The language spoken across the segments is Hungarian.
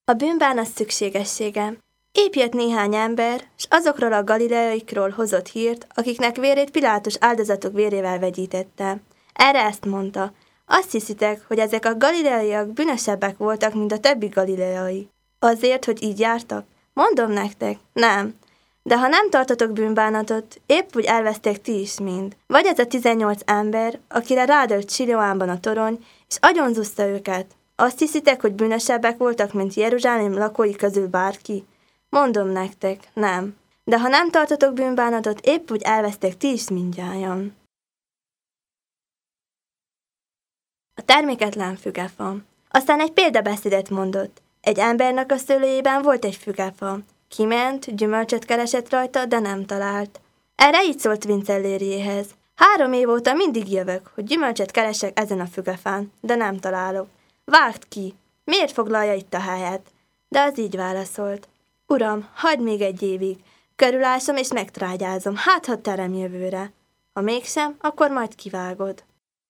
A bűnbánat szükségessége. Épp jött néhány ember, s azokról a galileaikról hozott hírt, akiknek vérét Pilátus áldozatok vérével vegyítette. Erre ezt mondta: azt hiszitek, hogy ezek a galileaiak bűnösebbek voltak, mint a többi galileai. Azért, hogy így jártak? Mondom nektek, nem. De ha nem tartotok bűnbánatot, épp úgy elvesztek ti is mind. Vagy ez a 18 ember, akire rádölt Siloánban a torony, és agyonzúzta őket. Azt hiszitek, hogy bűnösebbek voltak, mint Jeruzsálem lakói közül bárki? Mondom nektek, nem. De ha nem tartotok bűnbánatot, épp úgy elvesztek ti is mindnyájan. A terméketlen fügefa. Aztán egy példabeszédet mondott. Egy embernek a szőlőjében volt egy fügefa. Kiment, gyümölcsöt keresett rajta, de nem talált. Erre így szólt Vincellériéhez: 3 év óta mindig jövök, hogy gyümölcsöt keresek ezen a fügefán, de nem találok. Vágd ki! Miért foglalja itt a helyet? De az így válaszolt: Uram, hagyd még 1 évig. Körülásom és megtrágyázom, hát ha terem jövőre. Ha mégsem, akkor majd kivágod.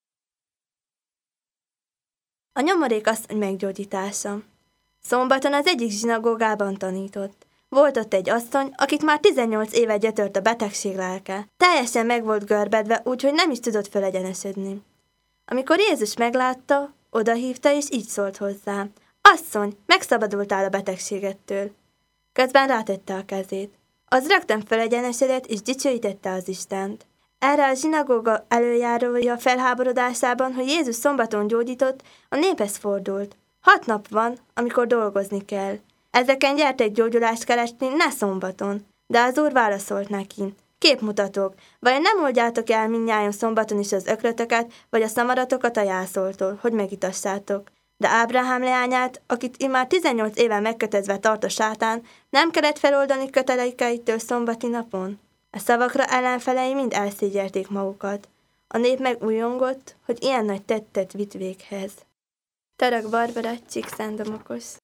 A nyomorék asszony meggyógyítása. Szombaton az egyik zsinagógában tanított. Volt ott egy asszony, akit már 18 éve gyötört a betegség lelke. Teljesen meg volt görbedve, úgyhogy nem is tudott fölegyenesedni. Amikor Jézus meglátta, odahívta és így szólt hozzá: Asszony, megszabadultál a betegségettől. Közben rátette a kezét. Az rögtön fölegyenesedett és dicsőítette az Istent. Erre a zsinagóga előjárója felháborodásában, hogy Jézus szombaton gyógyított, a néphez fordult. 6 nap van, amikor dolgozni kell. Ezeken gyertek gyógyulást keresni, ne szombaton. De az Úr válaszolt neki: Képmutatók, vajon nem oldjátok el mindnyájan szombaton is az ökrötöket, vagy a szamaratokat a jászoltól, hogy megitassátok? De Ábrahám leányát, akit immár 18 éve megkötözve tart a sátán, nem kellett feloldani kötelékeitől szombati napon? A szavakra ellenfelei mind elszégyelték magukat. A nép megújongott, hogy ilyen nagy tettet vitt véghez. Török Barbara, Csíkszentdomokos.